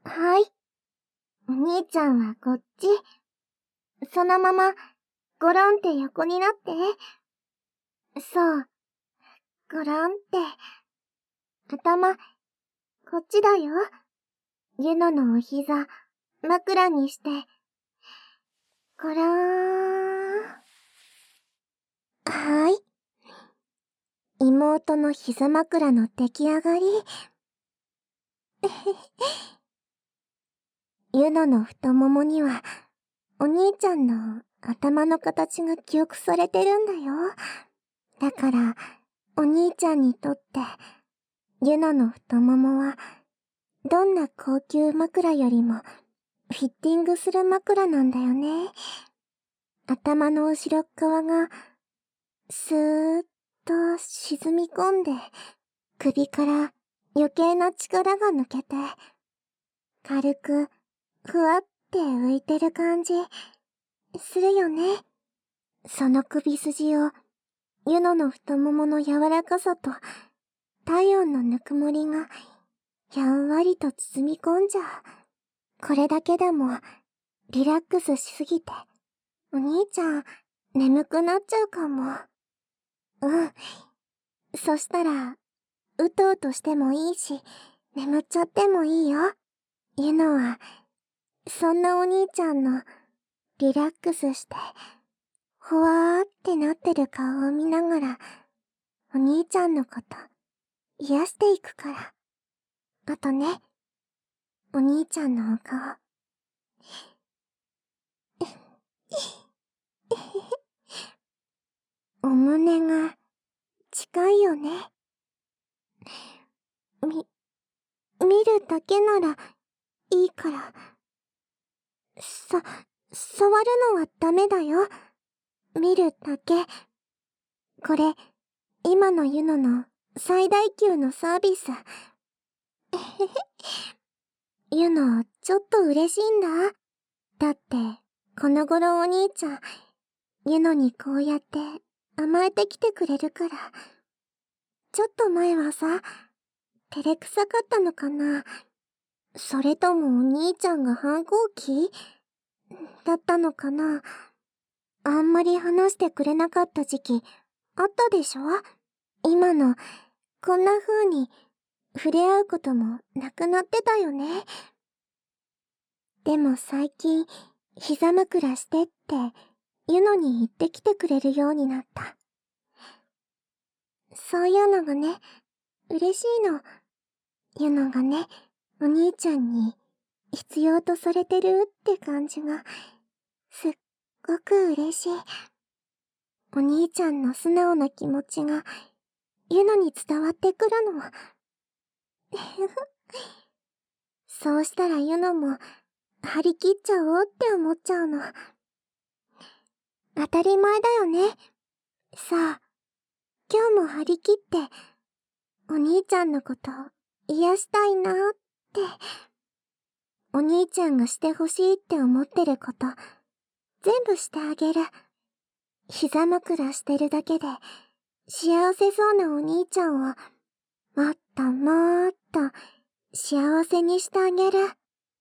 はい。お兄ちゃんはこっち。そのまま、ゴロンって横になって。そう。ゴロンって。頭、こっちだよ。ユノのお膝、枕にして。ゴローン。はい。妹の膝枕の出来上がり。ユノの太ももには、お兄ちゃんの頭の形が記憶されてるんだよ。だから、お兄ちゃんにとって、ユノの太ももは、どんな高級枕よりも、フィッティングする枕なんだよね。頭の後ろ側が、スーッと沈み込んで、首から余計な力が抜けて、軽く、ふわって浮いてる感じ、するよね。その首筋を、ユノの太ももの柔らかさと、体温のぬくもりが、やんわりと包み込んじゃう。これだけでも、リラックスしすぎて、お兄ちゃん、眠くなっちゃうかも。うん。そしたら、うとうとしてもいいし、眠っちゃってもいいよ。ユノは、そんなお兄ちゃんの、リラックスして、ほわーってなってる顔を見ながら、お兄ちゃんのこと、癒していくから。あとね、お兄ちゃんのお顔。お胸が、近いよね。見るだけなら、いいから。触るのはダメだよ。見るだけ。これ、今のユノの最大級のサービス。ユノ、ちょっと嬉しいんだ。だって、この頃お兄ちゃん、ユノにこうやって甘えてきてくれるから。ちょっと前はさ、照れくさかったのかな。それともお兄ちゃんが反抗期だったのかな。あんまり話してくれなかった時期、あったでしょ。今の、こんな風に、触れ合うこともなくなってたよね。でも最近、膝枕してって、ユノに言ってきてくれるようになった。そういうのがね、嬉しいの。ユノがね、お兄ちゃんに、必要とされてるって感じが、すっごく嬉しい。お兄ちゃんの素直な気持ちが、ユノに伝わってくるの。そうしたらユノも、張り切っちゃおうって思っちゃうの。当たり前だよね。さあ、今日も張り切って、お兄ちゃんのこと癒したいなって、お兄ちゃんがしてほしいって思ってること、全部してあげる。膝枕してるだけで、幸せそうなお兄ちゃんを、もっともっと幸せにしてあげる。